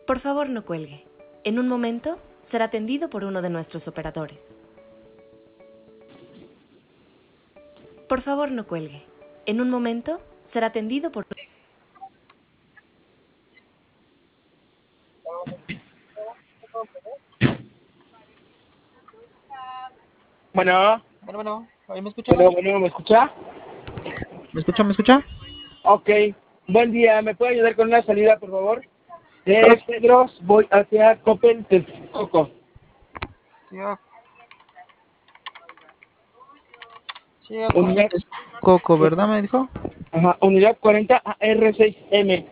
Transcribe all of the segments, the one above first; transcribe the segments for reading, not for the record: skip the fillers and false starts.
Por favor, no cuelgue. En un momento será atendido por uno de nuestros operadores. Por favor, no cuelgue. En un momento será atendido por... Bueno, ¿ahí me escucha? ¿me escucha? ¿Me escucha? Ok, buen día, ¿me puede ayudar con una salida, por favor? Claro. De Pedros voy hacia Coppel, Texcoco. Sí, Unidad, Coco, ¿verdad? Me dijo. ajá, unidad 40 AR6M.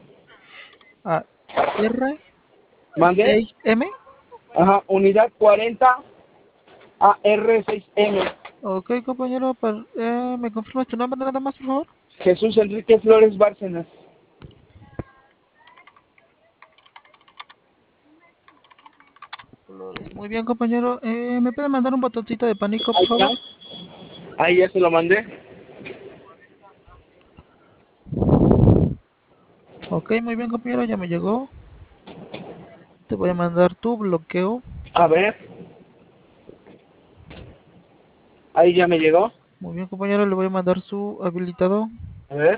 ¿Mande? R6M. Ajá, unidad 40 AR6M. Ok, compañero, ¿me confirmas tu nombre nada más, por favor? Jesús Enrique Flores Bárcenas. Muy bien, compañero. ¿Me puede mandar un botoncito de pánico, por Ahí favor? está. Ahí ya se lo mandé. Ok, muy bien, compañero, ya me llegó. Te voy a mandar tu bloqueo. A ver. Ahí ya me llegó. Muy bien, compañero, le voy a mandar su habilitado. A ver.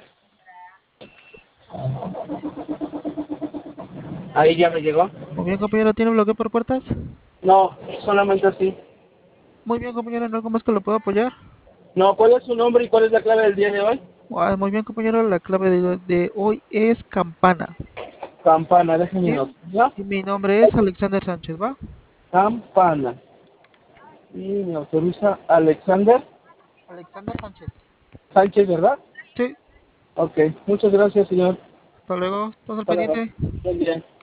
Ahí ya me llegó. Muy bien, compañero, ¿tiene bloqueo por puertas? No, solamente así. Muy bien, compañero, ¿no algo más que lo puedo apoyar? No, ¿cuál es su nombre y cuál es la clave del día de hoy? Muy bien, compañero, la clave de hoy es campana. Campana, déjenme ¿Sí? notar. Y mi nombre es Alexander Sánchez, ¿va? Campana. Y me autoriza Alexander Alexander Sánchez. Sánchez, ¿verdad? Sí, Ok, muchas gracias, señor. hasta luego, estamos al Hasta luego. pendiente. Buen día.